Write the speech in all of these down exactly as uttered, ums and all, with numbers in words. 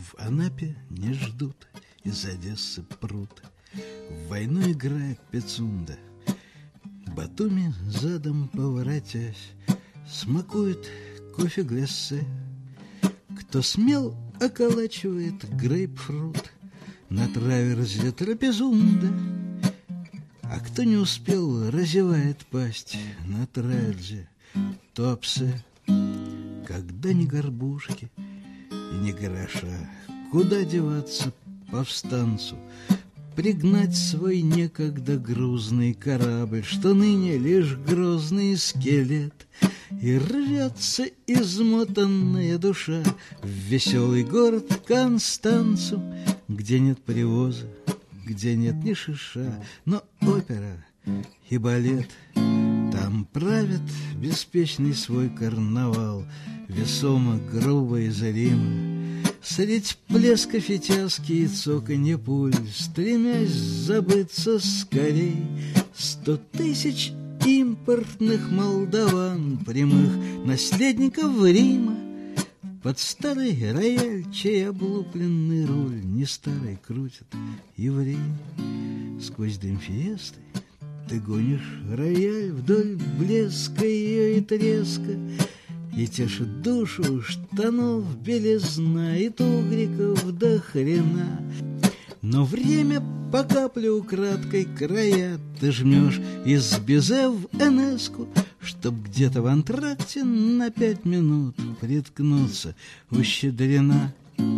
В Анапе не ждут, из Одессы прут. В войну играет Пицунда. Батуми задом поворотясь смакует кофе глассе. Кто смел, околачивает грейпфрут на траверзе трапезунда. А кто не успел, разевает пасть на траверзе топсе. Когда ни горбушки и ни гроша, куда деваться повстанцу? Пригнать свой некогда грузный корабль, что ныне лишь грозный скелет, и рвется измотанная душа в веселый город Констанцу, где нет привоза, где нет ни шиша, но опера и балет. Там правят беспечный свой карнавал, весомо, грубо и зримо. Средь плеска фитяски и цоканье пуль, стремясь забыться скорей, сто тысяч импортных молдаван, прямых наследников Рима, под старый рояль, чей облупленный руль не старый крутит еврей. Сквозь дым фиесты ты гонишь рояль вдоль блеска ее и треска, и тешит душу штанов белизна и тугриков до хрена. Но время по капле украдкой края ты жмешь из безе в энеску, чтоб где-то в антракте на пять минут приткнуться у щедрена.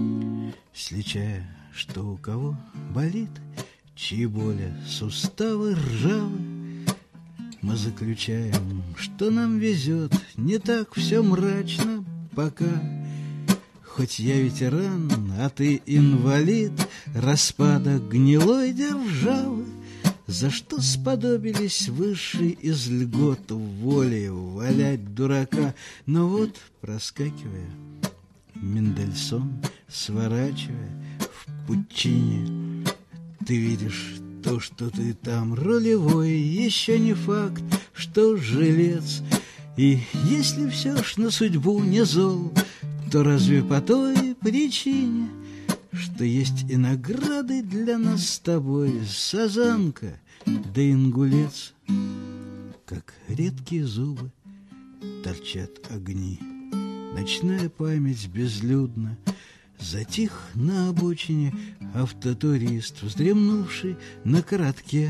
Сличая, что у кого болит, чьи боли суставы ржавы, мы заключаем, что нам везет, не так все мрачно пока. Хоть я ветеран, а ты инвалид распада гнилой державы, за что сподобились высшие из льгот воли валять дурака. Но вот, проскакивая, Мендельсон, сворачивая в пучине, ты видишь то, что ты там ролевой, еще не факт, что жилец. И если все ж на судьбу не зол, то разве по той причине, что есть и награды для нас с тобой, сазанка да ингулец? Как редкие зубы торчат огни, ночная память безлюдна. Затих на обочине автотурист, вздремнувший на коротке.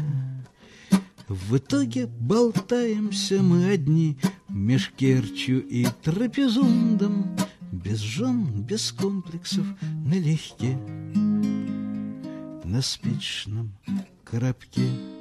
В итоге болтаемся мы одни меж Керчью и Трапезундом, без жен, без комплексов, налегке, на спичном коробке.